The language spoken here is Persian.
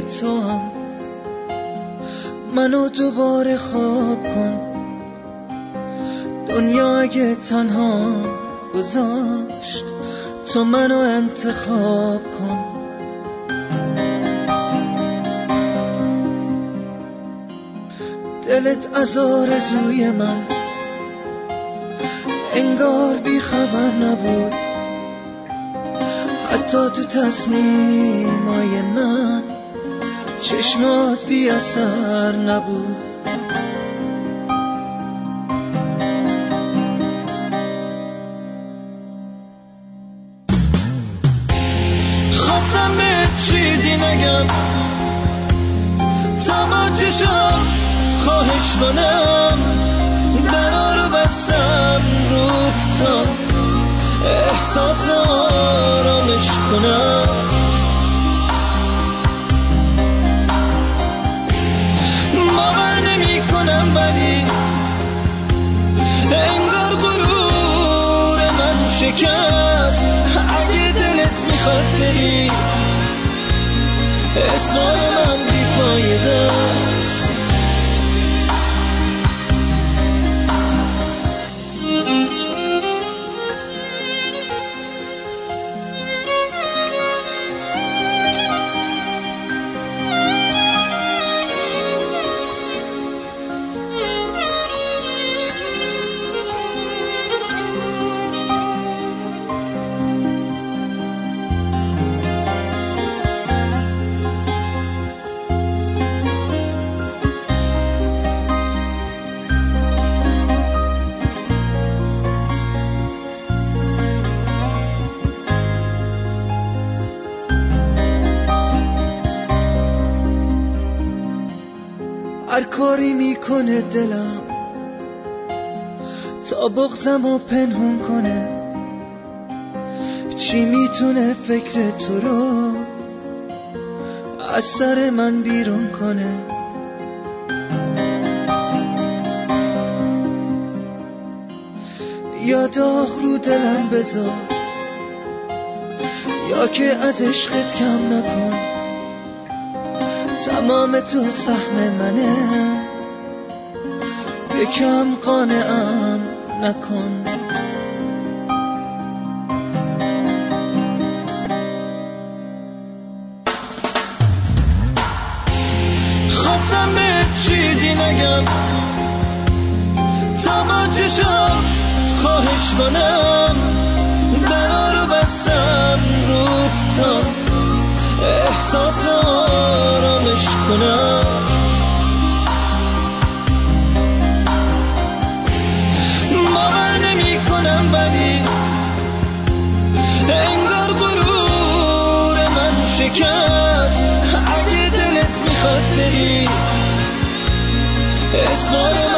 تو هم منو دوباره خواب کن. دنیا اگه تنها گذاشت تو منو انتخاب کن. دلت از آرزوی من انگار بی خبر نبود، حتی تو تصمیمای من چشمات بی اثر نبود. خواستم به چیزی نگم تا با چشم خواهش کنم، درا رو بستم رود تا احساس آرامش کنم. باور نمی کنم ولی انگار غرور من شکست. اگه دلت میخواد بری اصرار من بیفایده است. هر کاری میکنه دلم تا بغضمو پنهون کنه، چی میتونه فکر تو رو از سر من بیرون کنه. یا داغ رو دلم بذار یا که از عشقت کم نکن. تمام تو سهم منه یکم قانعم نکن. خواستم به چیزی نگم تا با چشم خواهش کنم، درا رو بستم رود تا احساس آرامش کنم. باور نمی کنم ولی انگار غرور من شکست. اگه دلت میخواد بری اصرار